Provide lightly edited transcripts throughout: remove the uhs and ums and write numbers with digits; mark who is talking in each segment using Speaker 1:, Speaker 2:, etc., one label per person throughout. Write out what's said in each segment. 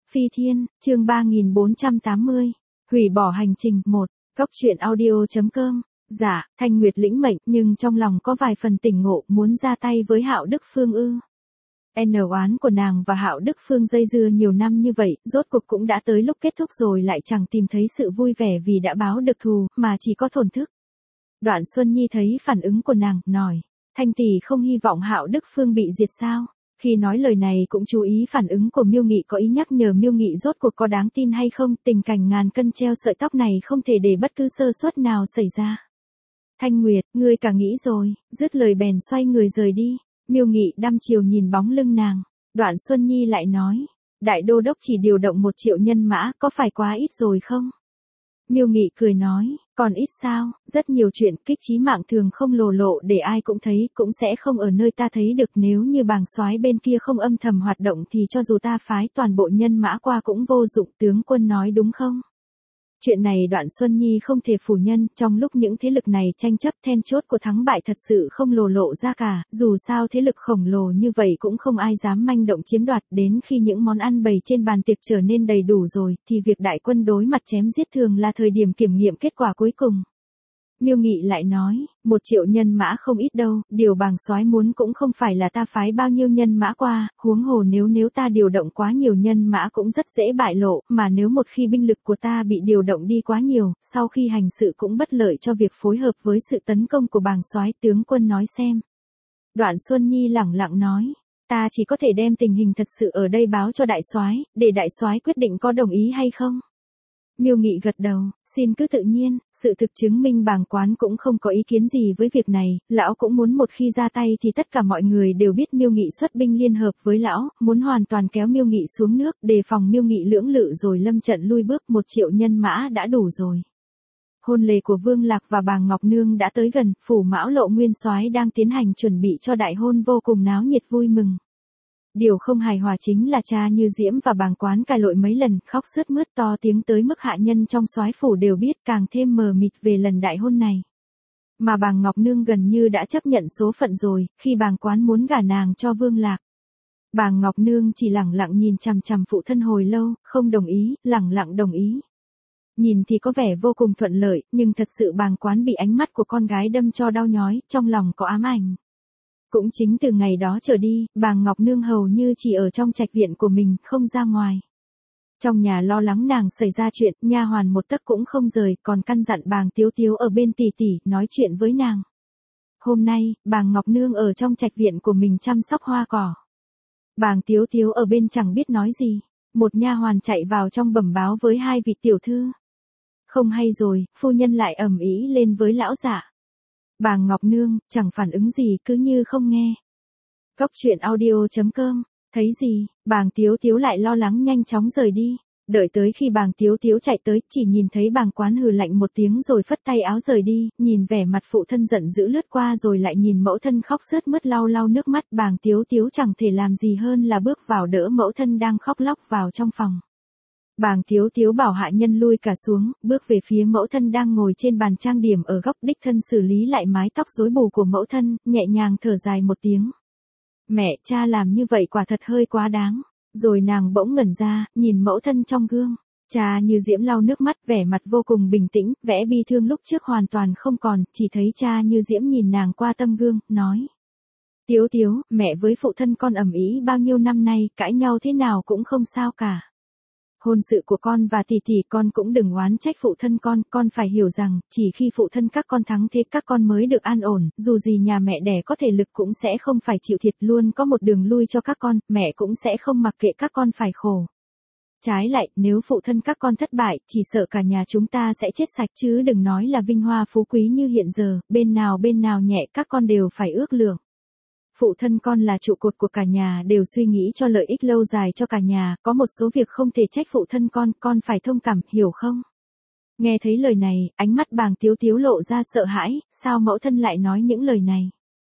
Speaker 1: Phi Thiên, chương 3480. Hủy bỏ hành trình 1. Cốc truyện audio.com. Dạ, Thanh Nguyệt lĩnh mệnh, nhưng trong lòng có vài phần tỉnh ngộ, muốn ra tay với Hạo Đức Phương ư? Oán của nàng và Hạo Đức Phương dây dưa nhiều năm như vậy, rốt cuộc cũng đã tới lúc kết thúc rồi, lại chẳng tìm thấy sự vui vẻ vì đã báo được thù, mà chỉ có thổn thức. Đoạn Xuân Nhi thấy phản ứng của nàng, nói: Thanh tỷ không hy vọng Hạo Đức Phương bị diệt sao? Khi nói lời này cũng chú ý phản ứng của Miêu Nghị, có ý nhắc nhở Miêu Nghị rốt cuộc có đáng tin hay không. Tình cảnh ngàn cân treo sợi tóc này không thể để bất cứ sơ suất nào xảy ra. Thanh Nguyệt, ngươi cả nghĩ rồi. Dứt lời bèn xoay người rời đi. Miêu Nghị đăm chiều nhìn bóng lưng nàng. Đoạn Xuân Nhi lại nói: Đại đô đốc chỉ điều động 1 triệu nhân mã, có phải quá ít rồi không? Miêu Nghị cười nói: Còn ít sao? Rất nhiều chuyện kích chí mạng thường không lồ lộ để ai cũng thấy, cũng sẽ không ở nơi ta thấy được. Nếu như bàng soái bên kia không âm thầm hoạt động thì cho dù ta phái toàn bộ nhân mã qua cũng vô dụng. Tướng quân nói đúng không? Chuyện này Đoạn Xuân Nhi không thể phủ nhận. Trong lúc những thế lực này tranh chấp, then chốt của thắng bại thật sự không lồ lộ ra cả. Dù sao thế lực khổng lồ như vậy cũng không ai dám manh động chiếm đoạt. Đến khi những món ăn bày trên bàn tiệc trở nên đầy đủ rồi, thì việc đại quân đối mặt chém giết thường là thời điểm kiểm nghiệm kết quả cuối cùng. Miêu Nghị lại nói: 1 triệu nhân mã không ít đâu, điều bàng soái muốn cũng không phải là ta phái bao nhiêu nhân mã qua, huống hồ nếu ta điều động quá nhiều nhân mã cũng rất dễ bại lộ, mà nếu một khi binh lực của ta bị điều động đi quá nhiều, sau khi hành sự cũng bất lợi cho việc phối hợp với sự tấn công của bàng soái. Tướng quân nói xem. Đoạn Xuân Nhi lẳng lặng nói: Ta chỉ có thể đem tình hình thật sự ở đây báo cho đại soái, để đại soái quyết định có đồng ý hay không. Miêu Nghị gật đầu: Xin cứ tự nhiên. Sự thực chứng minh bàng quán cũng không có ý kiến gì với việc này. Lão cũng muốn một khi ra tay thì tất cả mọi người đều biết Miêu Nghị xuất binh liên hợp với lão, muốn hoàn toàn kéo Miêu Nghị xuống nước, đề phòng Miêu Nghị lưỡng lự rồi lâm trận lui bước. 1 triệu nhân mã đã đủ rồi. Hôn lễ của Vương Lạc và Bàng Ngọc Nương đã tới gần, phủ Mão Lộ nguyên soái đang tiến hành chuẩn bị cho đại hôn vô cùng náo nhiệt vui mừng. Điều không hài hòa chính là cha Như Diễm và bàng quán cài lội mấy lần, khóc sướt mướt to tiếng tới mức hạ nhân trong soái phủ đều biết, càng thêm mờ mịt về lần đại hôn này. Mà Bàng Ngọc Nương gần như đã chấp nhận số phận rồi, khi bàng quán muốn gả nàng cho Vương Lạc. Bàng Ngọc Nương chỉ lẳng lặng nhìn chằm chằm phụ thân hồi lâu, không đồng ý, lẳng lặng đồng ý. Nhìn thì có vẻ vô cùng thuận lợi, nhưng thật sự bàng quán bị ánh mắt của con gái đâm cho đau nhói, trong lòng có ám ảnh. Cũng chính từ ngày đó trở đi, bàng Ngọc Nương hầu như chỉ ở trong trạch viện của mình, không ra ngoài. Trong nhà lo lắng nàng xảy ra chuyện, nha hoàn một tấc cũng không rời, còn căn dặn bàng Tiếu Tiếu ở bên tỉ tỉ, nói chuyện với nàng. Hôm nay, bàng Ngọc Nương ở trong trạch viện của mình chăm sóc hoa cỏ. Bàng Tiếu Tiếu ở bên chẳng biết nói gì. Một nha hoàn chạy vào trong bẩm báo với 2 vị tiểu thư. Không hay rồi, phu nhân lại ầm ĩ lên với lão dạ. Bàng Ngọc Nương chẳng phản ứng gì, cứ như không nghe. Cốc truyện audio.com. Thấy gì, bàng Tiếu Tiếu lại lo lắng nhanh chóng rời đi. Đợi tới khi bàng Tiếu Tiếu chạy tới, chỉ nhìn thấy bàng quán hừ lạnh một tiếng rồi phất tay áo rời đi. Nhìn vẻ mặt phụ thân giận dữ lướt qua rồi lại nhìn mẫu thân khóc sướt mướt lau lau nước mắt. Bàng Tiếu Tiếu chẳng thể làm gì hơn là bước vào đỡ mẫu thân đang khóc lóc vào trong phòng. Bàng Tiếu Tiếu bảo hạ nhân lui cả xuống, bước về phía mẫu thân đang ngồi trên bàn trang điểm ở góc, đích thân xử lý lại mái tóc rối bù của mẫu thân, nhẹ nhàng thở dài một tiếng. Mẹ, cha làm như vậy quả thật hơi quá đáng. Rồi nàng bỗng ngẩn ra, nhìn mẫu thân trong gương. Cha Như Diễm lau nước mắt, vẻ mặt vô cùng bình tĩnh, vẻ bi thương lúc trước hoàn toàn không còn, chỉ thấy cha Như Diễm nhìn nàng qua tấm gương, nói: Tiếu Tiếu, mẹ với phụ thân con ầm ĩ bao nhiêu năm nay, cãi nhau thế nào cũng không sao cả. Hôn sự của con và tỷ tỷ con cũng đừng oán trách phụ thân con phải hiểu rằng, chỉ khi phụ thân các con thắng thế các con mới được an ổn, dù gì nhà mẹ đẻ có thể lực cũng sẽ không phải chịu thiệt, luôn có một đường lui cho các con, mẹ cũng sẽ không mặc kệ các con phải khổ. Trái lại, nếu phụ thân các con thất bại, chỉ sợ cả nhà chúng ta sẽ chết sạch, chứ đừng nói là vinh hoa phú quý như hiện giờ, bên nào nhẹ các con đều phải ước lượng. Phụ thân con là trụ cột của cả nhà, đều suy nghĩ cho lợi ích lâu dài cho cả nhà, có một số việc không thể trách phụ thân con phải thông cảm, hiểu không? Nghe thấy lời này, ánh mắt bàng Tiếu Tiếu lộ ra sợ hãi, sao mẫu thân lại nói những lời này?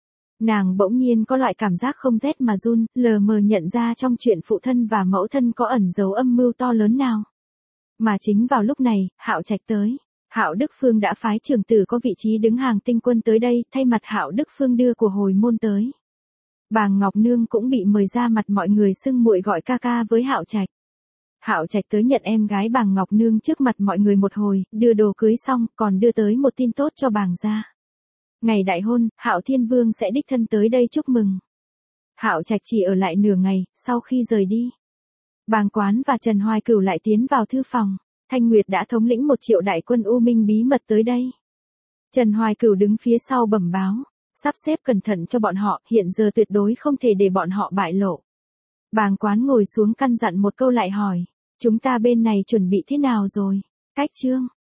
Speaker 1: Nàng bỗng nhiên có loại cảm giác không rét mà run, lờ mờ nhận ra trong chuyện phụ thân và mẫu thân có ẩn dấu âm mưu to lớn nào. Mà chính vào lúc này, Hạo Trạch tới. Hạo Đức Phương đã phái trưởng tử có vị trí đứng hàng tinh quân tới đây, thay mặt Hạo Đức Phương đưa của hồi môn tới. Bàng Ngọc Nương cũng bị mời ra mặt mọi người xưng muội gọi ca ca với Hạo Trạch. Hạo Trạch tới nhận em gái Bàng Ngọc Nương trước mặt mọi người một hồi, đưa đồ cưới xong, còn đưa tới một tin tốt cho Bàng gia. Ngày đại hôn, Hạo Thiên Vương sẽ đích thân tới đây chúc mừng. Hạo Trạch chỉ ở lại nửa ngày, sau khi rời đi, Bàng Quán và Trần Hoài Cửu lại tiến vào thư phòng. Thanh Nguyệt đã thống lĩnh 1 triệu đại quân U Minh bí mật tới đây. Trần Hoài Cửu đứng phía sau bẩm báo, sắp xếp cẩn thận cho bọn họ, hiện giờ tuyệt đối không thể để bọn họ bại lộ. Bàng Quán ngồi xuống căn dặn một câu lại hỏi, chúng ta bên này chuẩn bị thế nào rồi? Cách Trương,